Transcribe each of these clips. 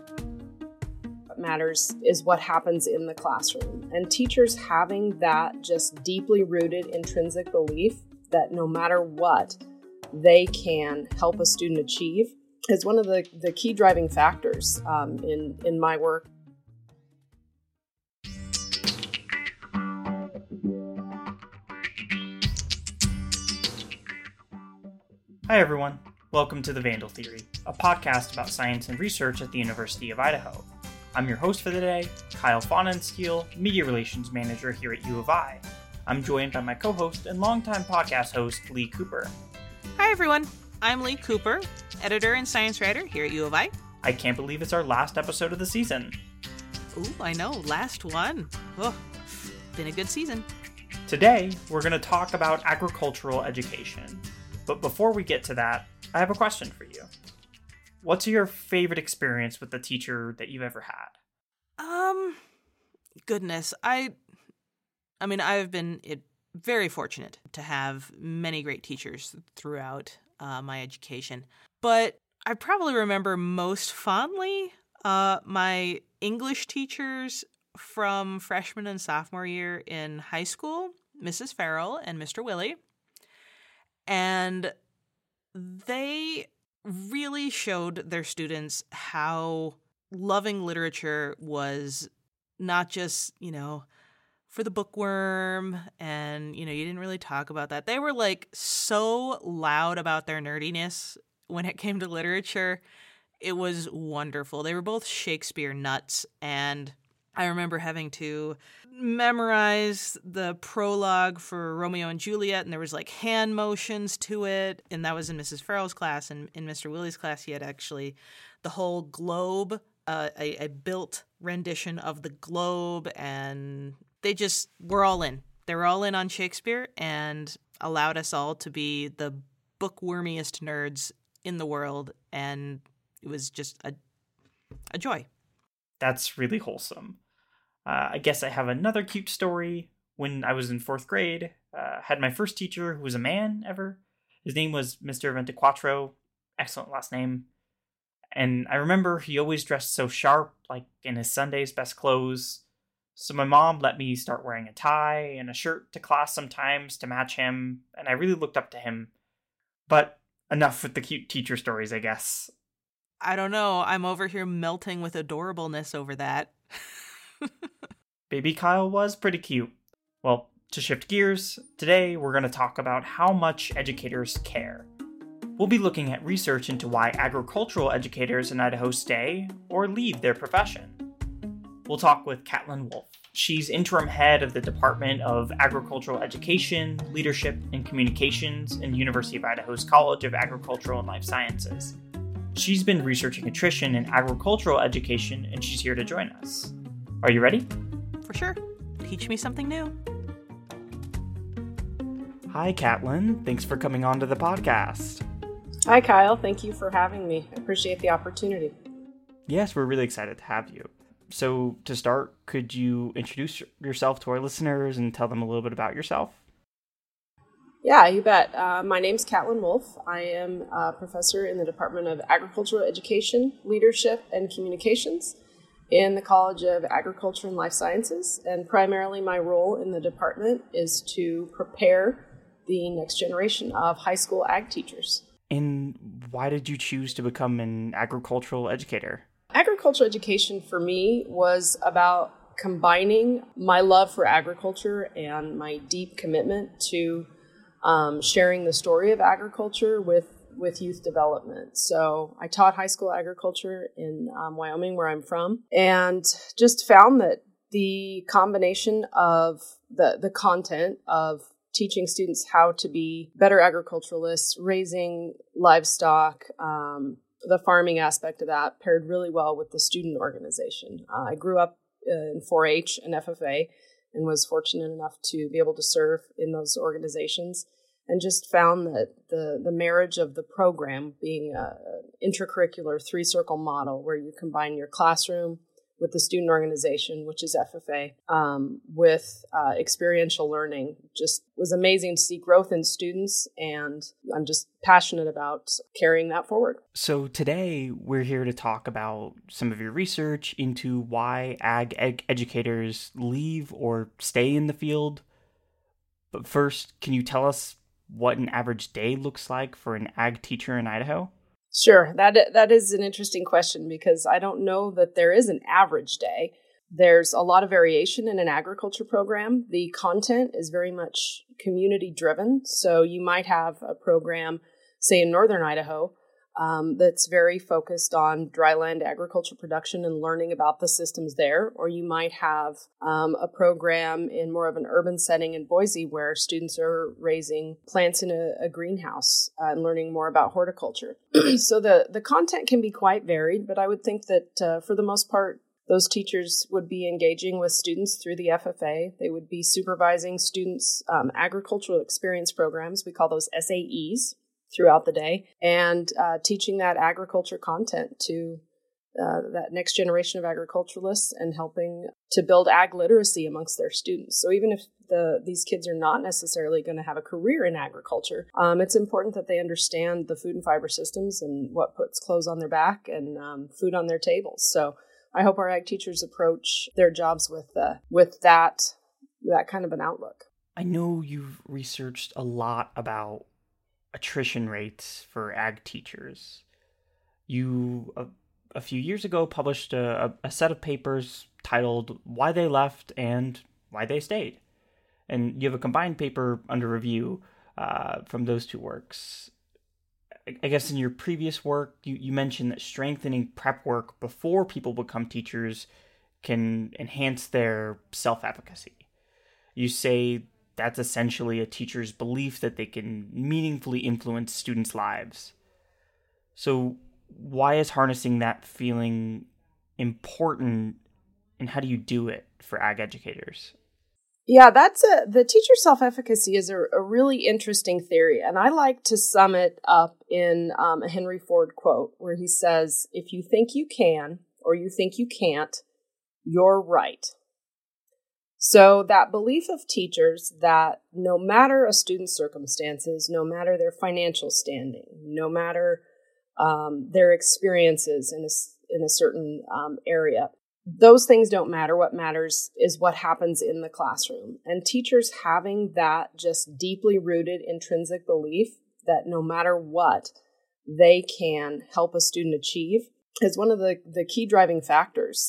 What matters is what happens in the classroom. And teachers having that just deeply rooted intrinsic belief that no matter what, they can help a student achieve is one of the key driving factors in my work. Hi everyone, welcome to The Vandal Theory, a podcast about science and research at the University of Idaho. I'm your host for the day, Kyle Faunenskiel, Media Relations Manager here at U of I. I'm joined by my co-host and longtime podcast host, Lee Cooper. Hi everyone, I'm Lee Cooper, editor and science writer here at U of I. I can't believe it's our last episode of the season. Ooh, I know, last one. Oh, been a good season. Today, we're going to talk about agricultural education. But before we get to that, I have a question for you. What's your favorite experience with the teacher that you've ever had? Goodness, I've been very fortunate to have many great teachers throughout my education. But I probably remember most fondly my English teachers from freshman and sophomore year in high school, Mrs. Farrell and Mr. Willie. And they really showed their students how loving literature was not just, for the bookworm and, you didn't really talk about that. They were so loud about their nerdiness when it came to literature. It was wonderful. They were both Shakespeare nuts, and I remember having to memorize the prologue for Romeo and Juliet, and there was hand motions to it, and that was in Mrs. Farrell's class. And in Mr. Willie's class, he had actually the whole globe, a built rendition of the globe, and they just were all in. They were all in on Shakespeare and allowed us all to be the bookwormiest nerds in the world, and it was just a joy. That's really wholesome. I guess I have another cute story. When I was in 4th grade, had my first teacher who was a man ever. His name was Mr. Ventiquatro. Excellent last name. And I remember he always dressed so sharp, like in his Sunday's best clothes. So my mom let me start wearing a tie and a shirt to class sometimes to match him, and I really looked up to him. But enough with the cute teacher stories, I guess. I don't know. I'm over here melting with adorableness over that. Baby Kyle was pretty cute. Well, to shift gears, today we're going to talk about how much educators care. We'll be looking at research into why agricultural educators in Idaho stay or leave their profession. We'll talk with Catlin Wolf. She's interim head of the Department of Agricultural Education, Leadership, and Communications in the University of Idaho's College of Agricultural and Life Sciences. She's been researching attrition in agricultural education, and she's here to join us. Are you ready? For sure. Teach me something new. Hi, Catlin. Thanks for coming on to the podcast. Hi, Kyle. Thank you for having me. I appreciate the opportunity. Yes, we're really excited to have you. So, to start, could you introduce yourself to our listeners and tell them a little bit about yourself? Yeah, you bet. My name's Catlin Wolf. I am a professor in the Department of Agricultural Education, Leadership, and Communications in the College of Agriculture and Life Sciences. And primarily my role in the department is to prepare the next generation of high school ag teachers. And why did you choose to become an agricultural educator? Agricultural education for me was about combining my love for agriculture and my deep commitment to sharing the story of agriculture with youth development. So I taught high school agriculture in Wyoming, where I'm from, and just found that the combination of the content of teaching students how to be better agriculturalists, raising livestock, the farming aspect of that paired really well with the student organization. I grew up in 4-H and FFA and was fortunate enough to be able to serve in those organizations, and just found that the marriage of the program being an intracurricular 3-circle model where you combine your classroom with the student organization, which is FFA, with experiential learning. Just was amazing to see growth in students, and I'm just passionate about carrying that forward. So today we're here to talk about some of your research into why ag educators leave or stay in the field. But first, can you tell us what an average day looks like for an ag teacher in Idaho? Sure. That is an interesting question, because I don't know that there is an average day. There's a lot of variation in an agriculture program. The content is very much community driven. So you might have a program, say in northern Idaho, that's very focused on dryland agriculture production and learning about the systems there. Or you might have a program in more of an urban setting in Boise where students are raising plants in a greenhouse and learning more about horticulture. So the content can be quite varied, but I would think that for the most part, those teachers would be engaging with students through the FFA. They would be supervising students' agricultural experience programs. We call those SAEs. Throughout the day, and teaching that agriculture content to that next generation of agriculturalists, and helping to build ag literacy amongst their students. So even if these kids are not necessarily going to have a career in agriculture, it's important that they understand the food and fiber systems and what puts clothes on their back and food on their tables. So I hope our ag teachers approach their jobs with that kind of an outlook. I know you've researched a lot about attrition rates for ag teachers. You, a few years ago, published a set of papers titled Why They Left and Why They Stayed. And you have a combined paper under review from those two works. I guess in your previous work, you mentioned that strengthening prep work before people become teachers can enhance their self-efficacy. You say that's essentially a teacher's belief that they can meaningfully influence students' lives. So why is harnessing that feeling important, and how do you do it for ag educators? Yeah, the teacher self-efficacy is a really interesting theory, and I like to sum it up in a Henry Ford quote where he says, "If you think you can or you think you can't, you're right." So that belief of teachers that no matter a student's circumstances, no matter their financial standing, no matter their experiences in a certain area, those things don't matter. What matters is what happens in the classroom. And teachers having that just deeply rooted intrinsic belief that no matter what, they can help a student achieve is one of the key driving factors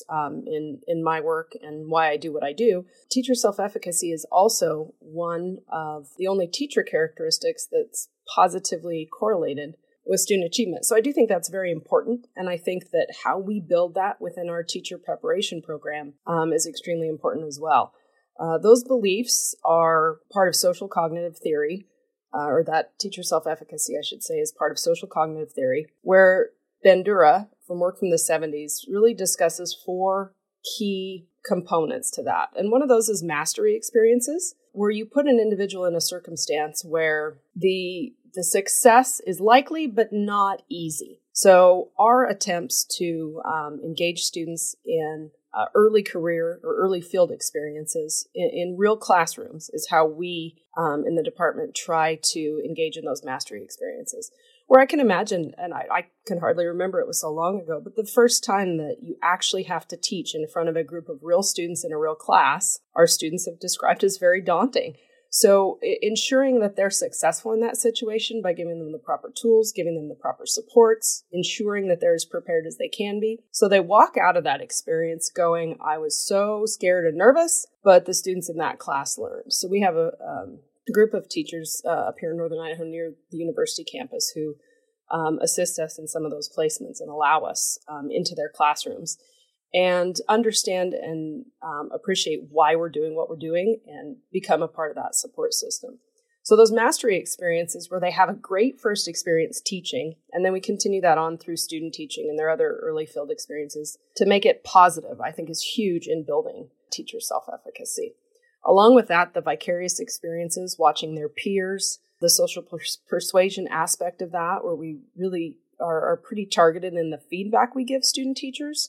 in my work and why I do what I do. Teacher self-efficacy is also one of the only teacher characteristics that's positively correlated with student achievement. So I do think that's very important, and I think that how we build that within our teacher preparation program is extremely important as well. Those beliefs are part of social cognitive theory, or that teacher self-efficacy, I should say, is part of social cognitive theory, where Bandura, from work from the 70s, really discusses 4 key components to that. And one of those is mastery experiences, where you put an individual in a circumstance where the success is likely but not easy. So our attempts to engage students in early career or early field experiences in real classrooms is how we in the department try to engage in those mastery experiences. Where I can imagine, and I can hardly remember, it was so long ago, but the first time that you actually have to teach in front of a group of real students in a real class, our students have described as very daunting. So ensuring that they're successful in that situation by giving them the proper tools, giving them the proper supports, ensuring that they're as prepared as they can be. So they walk out of that experience going, I was so scared and nervous, but the students in that class learned. So we have a group of teachers up here in Northern Idaho near the university campus who assist us in some of those placements and allow us into their classrooms and understand and appreciate why we're doing what we're doing and become a part of that support system. So those mastery experiences where they have a great first experience teaching, and then we continue that on through student teaching and their other early field experiences to make it positive, I think is huge in building teacher self-efficacy. Along with that, the vicarious experiences, watching their peers, the social persuasion aspect of that, where we really are pretty targeted in the feedback we give student teachers,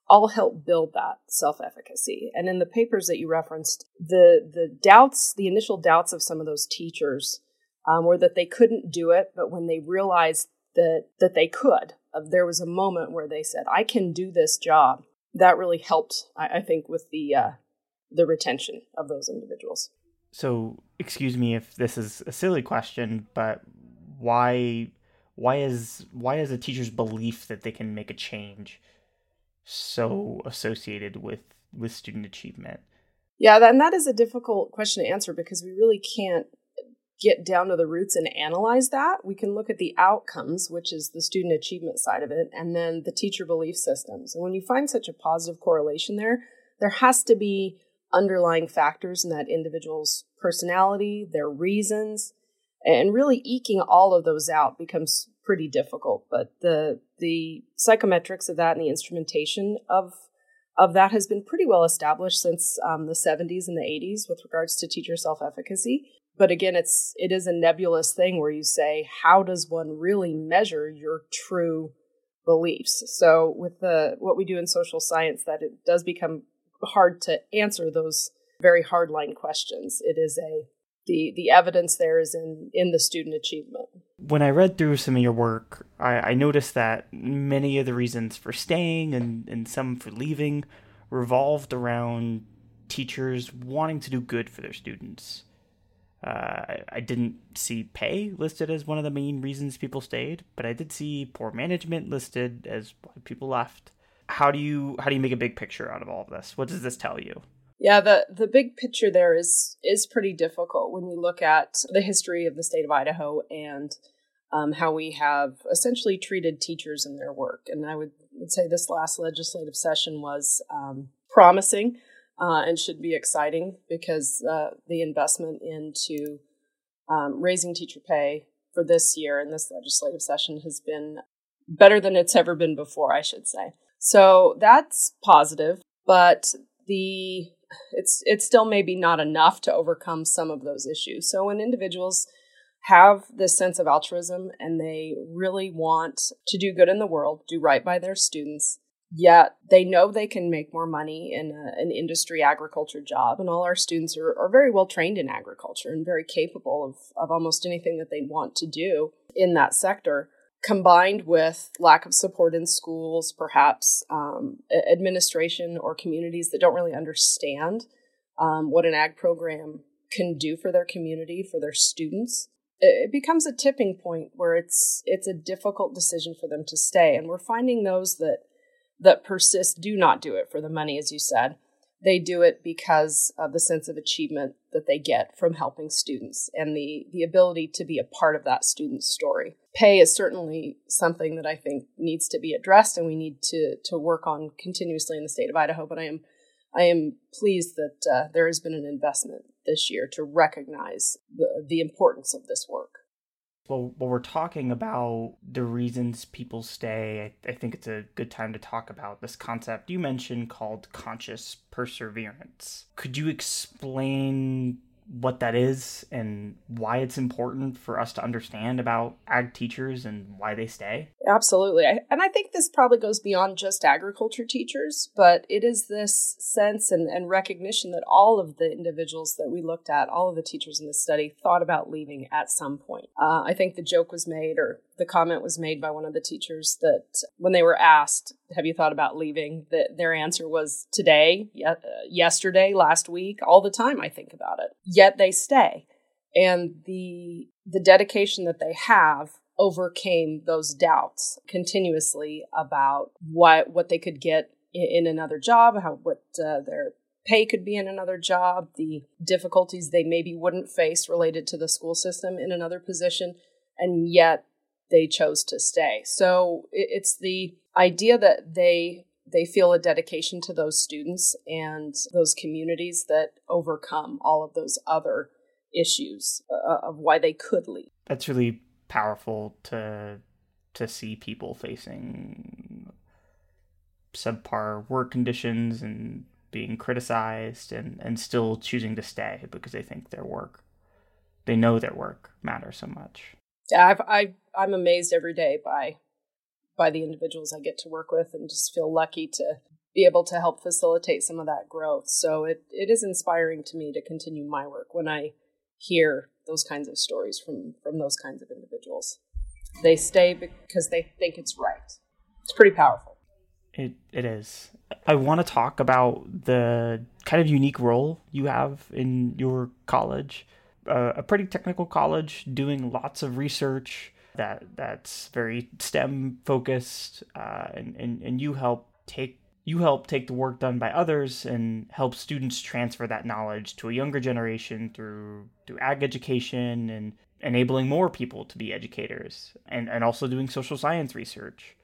all help build that self-efficacy. And in the papers that you referenced, the initial doubts of some of those teachers were that they couldn't do it, but when they realized that they could, there was a moment where they said, I can do this job. That really helped, I think, with the retention of those individuals. So, excuse me if this is a silly question, but why is a teacher's belief that they can make a change so associated with student achievement? Yeah, and that is a difficult question to answer because we really can't get down to the roots and analyze that. We can look at the outcomes, which is the student achievement side of it, and then the teacher belief systems. And when you find such a positive correlation there has to be underlying factors in that individual's personality, their reasons, and really eking all of those out becomes pretty difficult. But the psychometrics of that and the instrumentation of that has been pretty well established since the 70s and the 80s with regards to teacher self-efficacy. But again, it is a nebulous thing where you say, how does one really measure your true beliefs? So with what we do in social science, that it does become hard to answer those very hardline questions. It is the evidence there is in the student achievement. When I read through some of your work, I noticed that many of the reasons for staying and some for leaving revolved around teachers wanting to do good for their students. I didn't see pay listed as one of the main reasons people stayed, but I did see poor management listed as why people left. How do you make a big picture out of all of this? What does this tell you? Yeah, the big picture there is pretty difficult when you look at the history of the state of Idaho and how we have essentially treated teachers and their work. And I would say this last legislative session was promising and should be exciting because the investment into raising teacher pay for this year and this legislative session has been better than it's ever been before, I should say. So that's positive, but it's still maybe not enough to overcome some of those issues. So when individuals have this sense of altruism and they really want to do good in the world, do right by their students, yet they know they can make more money in an industry agriculture job, and all our students are very well trained in agriculture and very capable of almost anything that they want to do in that sector, combined with lack of support in schools, perhaps administration or communities that don't really understand what an ag program can do for their community, for their students. It becomes a tipping point where it's a difficult decision for them to stay. And we're finding those that persist do not do it for the money, as you said. They do it because of the sense of achievement that they get from helping students and the ability to be a part of that student's story. Pay is certainly something that I think needs to be addressed and we need to work on continuously in the state of Idaho. But I am pleased that there has been an investment this year to recognize the importance of this work. Well, while we're talking about the reasons people stay, I think it's a good time to talk about this concept you mentioned called conscious perseverance. Could you explain what that is and why it's important for us to understand about ag teachers and why they stay? Absolutely. And I think this probably goes beyond just agriculture teachers, but it is this sense and recognition that all of the individuals that we looked at, all of the teachers in this study, thought about leaving at some point. I think the joke was made, or the comment was made by one of the teachers, that when they were asked, have you thought about leaving, that their answer was today, yesterday, last week, all the time I think about it. Yet they stay. And the dedication that they have overcame those doubts continuously about what they could get in another job, what their pay could be in another job, the difficulties they maybe wouldn't face related to the school system in another position, and yet they chose to stay. So it's the idea that they feel a dedication to those students and those communities that overcome all of those other issues of why they could leave. That's really powerful to see people facing subpar work conditions and being criticized and still choosing to stay because they think they know their work matters so much. Yeah, I'm amazed every day by the individuals I get to work with, and just feel lucky to be able to help facilitate some of that growth. So it is inspiring to me to continue my work when I hear those kinds of stories from those kinds of individuals. They stay because they think it's right. It's pretty powerful. It is. I want to talk about the kind of unique role you have in your college, a pretty technical college doing lots of research that's very STEM focused, and you help take the work done by others and help students transfer that knowledge to a younger generation through ag education and enabling more people to be educators, and also doing social science research.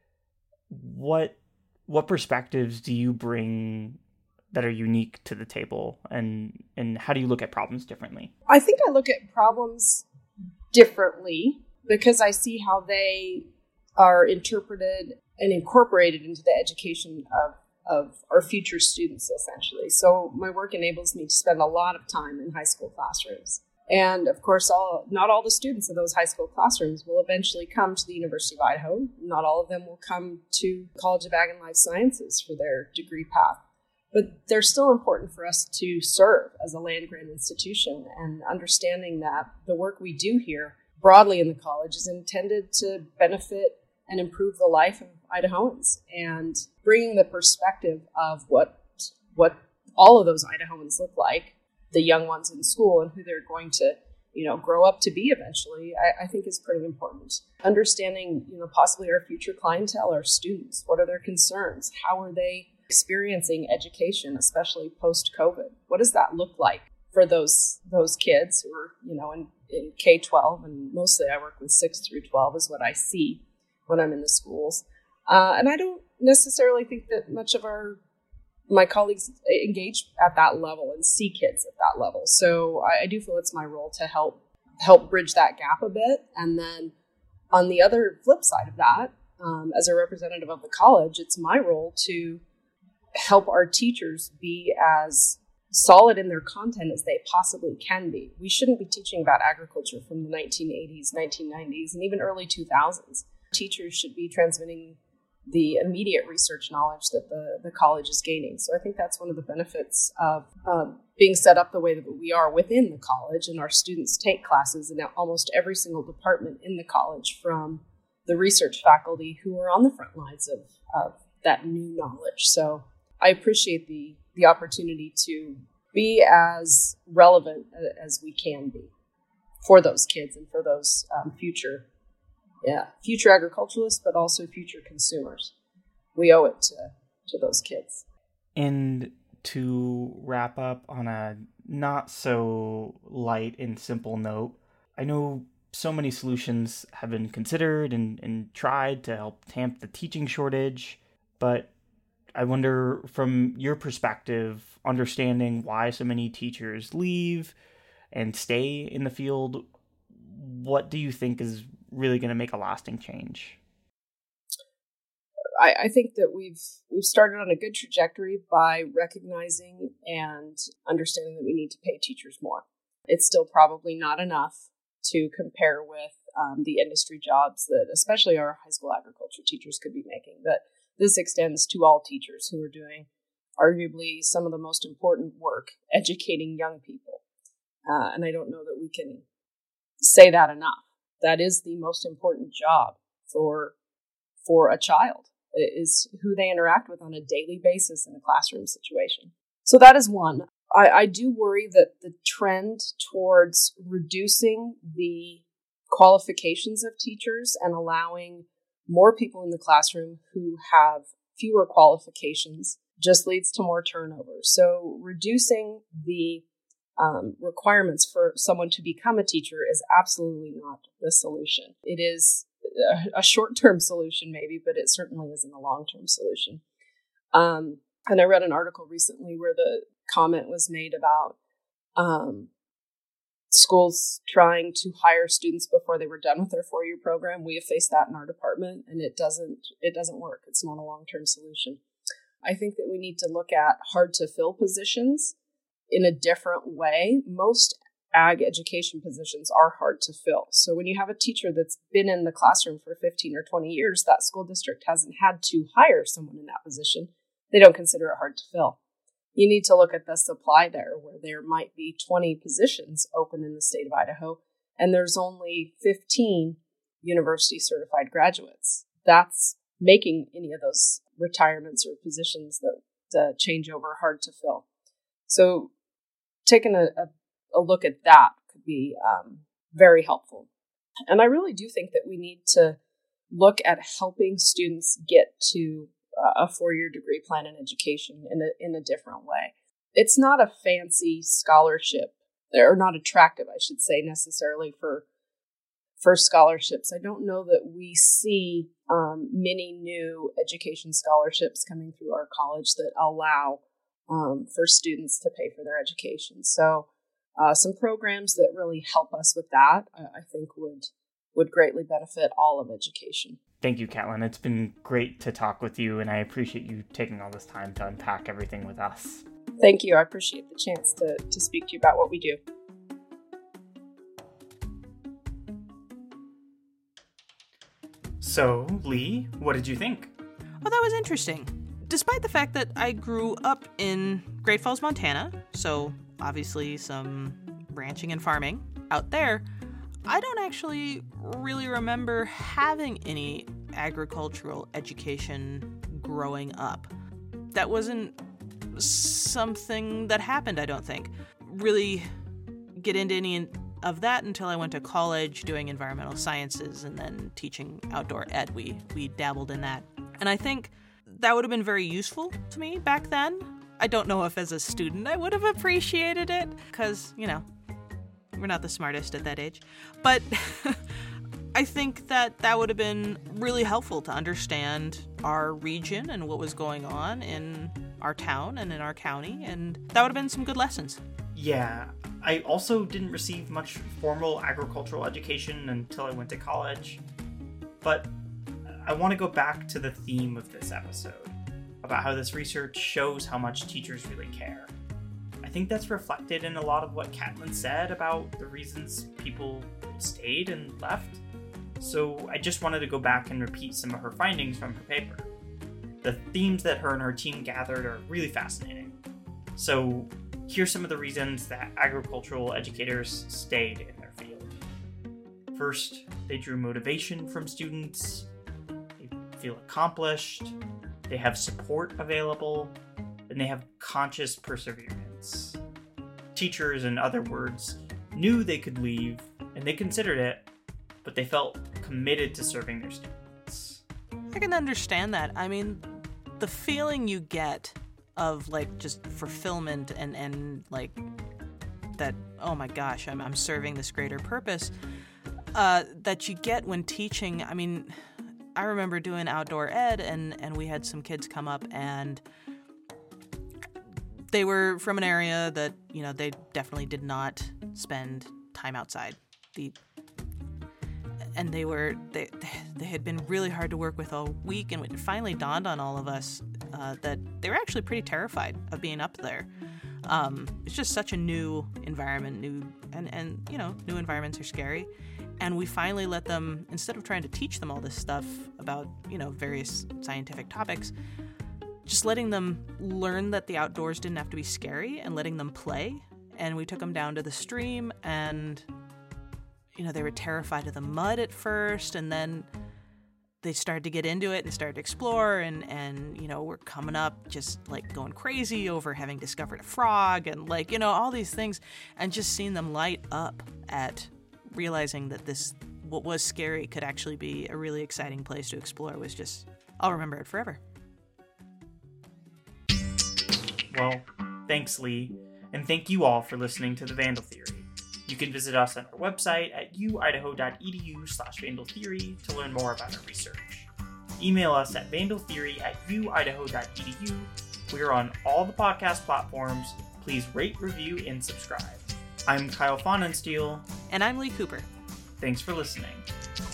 What perspectives do you bring that are unique to the table, and how do you look at problems differently? I think I look at problems differently because I see how they are interpreted and incorporated into the education of our future students, essentially. So my work enables me to spend a lot of time in high school classrooms. And of course, not all the students in those high school classrooms will eventually come to the University of Idaho. Not all of them will come to College of Ag and Life Sciences for their degree path. But they're still important for us to serve as a land-grant institution, and understanding that the work we do here broadly in the college is intended to benefit and improve the life of Idahoans, and bringing the perspective of what all of those Idahoans look like, the young ones in school, and who they're going to, grow up to be eventually, I think is pretty important. Understanding, possibly our future clientele, our students, what are their concerns? How are they experiencing education, especially post-COVID? What does that look like for those kids who are, in K-12, and mostly I work with 6 through 12 is what I see when I'm in the schools. And I don't necessarily think that much of my colleagues engage at that level and see kids at that level. So I do feel it's my role to help bridge that gap a bit. And then on the other flip side of that, as a representative of the college, it's my role to help our teachers be as solid in their content as they possibly can be. We shouldn't be teaching about agriculture from the 1980s, 1990s, and even early 2000s. Teachers should be transmitting the immediate research knowledge that the college is gaining. So I think that's one of the benefits of being set up the way that we are within the college, and our students take classes in almost every single department in the college, from the research faculty who are on the front lines of that new knowledge. So I appreciate the opportunity to be as relevant as we can be for those kids and for those future agriculturalists, but also future consumers. We owe it to those kids. And to wrap up on a not so light and simple note, I know so many solutions have been considered and tried to help tamp the teaching shortage, but I wonder, from your perspective, understanding why so many teachers leave and stay in the field, what do you think is really going to make a lasting change? I think that we've started on a good trajectory by recognizing and understanding that we need to pay teachers more. It's still probably not enough to compare with the industry jobs that especially our high school agriculture teachers could be making. But this extends to all teachers who are doing arguably some of the most important work, educating young people. And I don't know that we can say that enough. That is the most important job for a child, is who they interact with on a daily basis in a classroom situation. So that is one. I do worry that the trend towards reducing the qualifications of teachers and allowing more people in the classroom who have fewer qualifications just leads to more turnover. So reducing the requirements for someone to become a teacher is absolutely not the solution. It is a short-term solution maybe, but it certainly isn't a long-term solution. And I read an article recently where the comment was made about schools trying to hire students before they were done with their 4-year program. We have faced that in our department, and it doesn't work. It's not a long-term solution. I think that we need to look at hard-to-fill positions in a different way. Most ag education positions are hard to fill. So when you have a teacher that's been in the classroom for 15 or 20 years, that school district hasn't had to hire someone in that position. they don't consider it hard to fill. You need to look at the supply there, where there might be 20 positions open in the state of Idaho, and there's only 15 university certified graduates. That's making any of those retirements or positions that change over hard to fill. So taking a look at that could be very helpful. And I really do think that we need to look at helping students get to a 4-year degree plan in education in a different way. It's not a fancy scholarship, or not attractive, I should say, necessarily for scholarships. I don't know that we see many new education scholarships coming through our college that allow for students to pay for their education. So some programs that really help us with that, I think would greatly benefit all of education. Thank you, Caitlin. It's been great to talk with you, and I appreciate you taking all this time to unpack everything with us. Thank you. I appreciate the chance to speak to you about what we do. So, Lee, what did you think? Well, that was interesting. Despite the fact that I grew up in Great Falls, Montana, so obviously some ranching and farming out there, I don't actually really remember having any agricultural education growing up. That wasn't something that happened, I don't think. Really get into any of that until I went to college doing environmental sciences and then teaching outdoor ed. We dabbled in that. And I think that would have been very useful to me back then. I don't know if as a student I would have appreciated it because, we're not the smartest at that age. But I think that would have been really helpful to understand our region and what was going on in our town and in our county. And that would have been some good lessons. Yeah, I also didn't receive much formal agricultural education until I went to college. But I want to go back to the theme of this episode, about how this research shows how much teachers really care. I think that's reflected in a lot of what Caitlin said about the reasons people stayed and left. So I just wanted to go back and repeat some of her findings from her paper. The themes that her and her team gathered are really fascinating. So here's some of the reasons that agricultural educators stayed in their field. First, they drew motivation from students, they feel accomplished, they have support available, and they have conscious perseverance. Teachers, in other words, knew they could leave, and they considered it, but they felt committed to serving their students. I can understand that. I mean, the feeling you get of just fulfillment and that, oh my gosh, I'm serving this greater purpose, that you get when teaching. I mean, I remember doing outdoor ed and we had some kids come up and they were from an area that, they definitely did not spend time outside. And they had been really hard to work with all week, and it finally dawned on all of us that they were actually pretty terrified of being up there. It's just such a new environment, new environments are scary. And we finally let them, instead of trying to teach them all this stuff about, various scientific topics, just letting them learn that the outdoors didn't have to be scary and letting them play. And we took them down to the stream and, they were terrified of the mud at first, and then they started to get into it and started to explore and we're coming up just going crazy over having discovered a frog and all these things, and just seeing them light up at realizing that what was scary could actually be a really exciting place to explore was just, I'll remember it forever. Well, thanks, Lee, and thank you all for listening to The Vandal Theory. You can visit us on our website at uidaho.edu/vandaltheory to learn more about our research. Email us at vandaltheory@uidaho.edu. We are on all the podcast platforms. Please rate, review, and subscribe. I'm Kyle Fahnenstiel. And I'm Lee Cooper. Thanks for listening.